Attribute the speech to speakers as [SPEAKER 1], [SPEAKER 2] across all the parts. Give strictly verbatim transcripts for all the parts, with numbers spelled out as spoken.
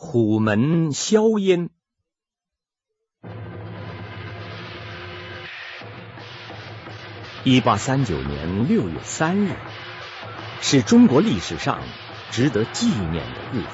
[SPEAKER 1] 虎门销烟。一八三九年六月三日，是中国历史上值得纪念的日子。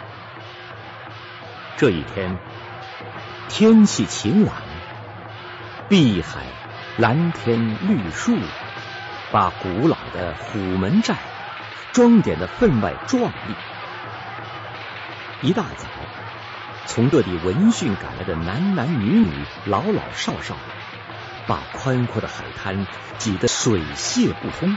[SPEAKER 1] 这一天，天气晴朗，碧海蓝天绿树，把古老的虎门寨装点得分外壮丽。一大早，从各地闻讯赶来的男男女女、老老少少，把宽阔的海滩挤得水泄不通。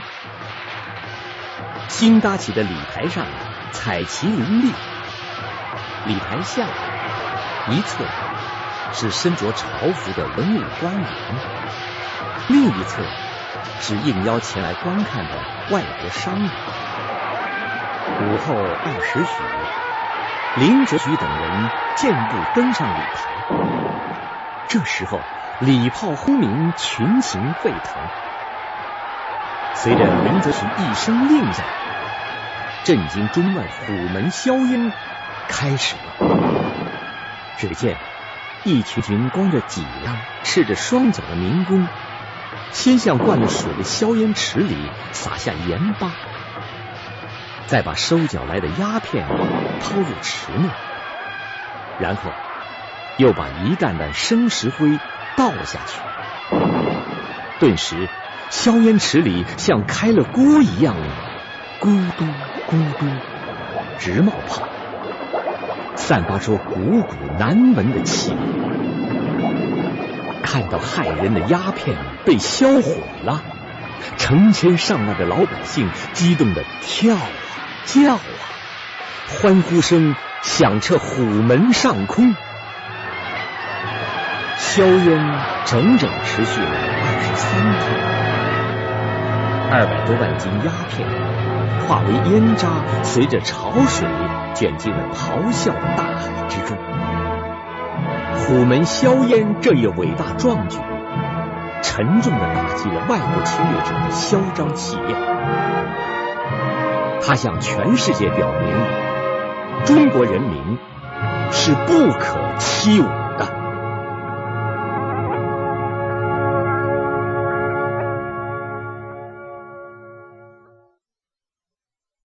[SPEAKER 1] 新搭起的礼台上彩旗林立，礼台下一侧是身着朝服的文武官员，另一侧是应邀前来观看的外国商人。午后二时许，林则徐等人健步登上礼台。这时候，礼炮轰鸣，群情沸腾。随着林则徐一声令下，震惊中外虎门销烟开始了。只见一群群光着脊梁、赤着双脚的民工，先向灌了水的硝烟池里撒下盐巴，再把收缴来的鸦片抛入池内，然后又把一担担生石灰倒下去。顿时，硝烟池里像开了锅一样，咕嘟咕嘟直冒泡，散发出股股难闻的气味。看到害人的鸦片被销毁了，成千上万的老百姓激动地跳啊叫啊，欢呼声响彻虎门上空。硝烟整整持续了二十三天，二百多万斤鸦片化为烟渣，随着潮水卷进了咆哮的大海之中。虎门销烟这一伟大壮举，沉重地打击了外国侵略者的嚣张气焰。它向全世界表明，中国人民是不可欺侮。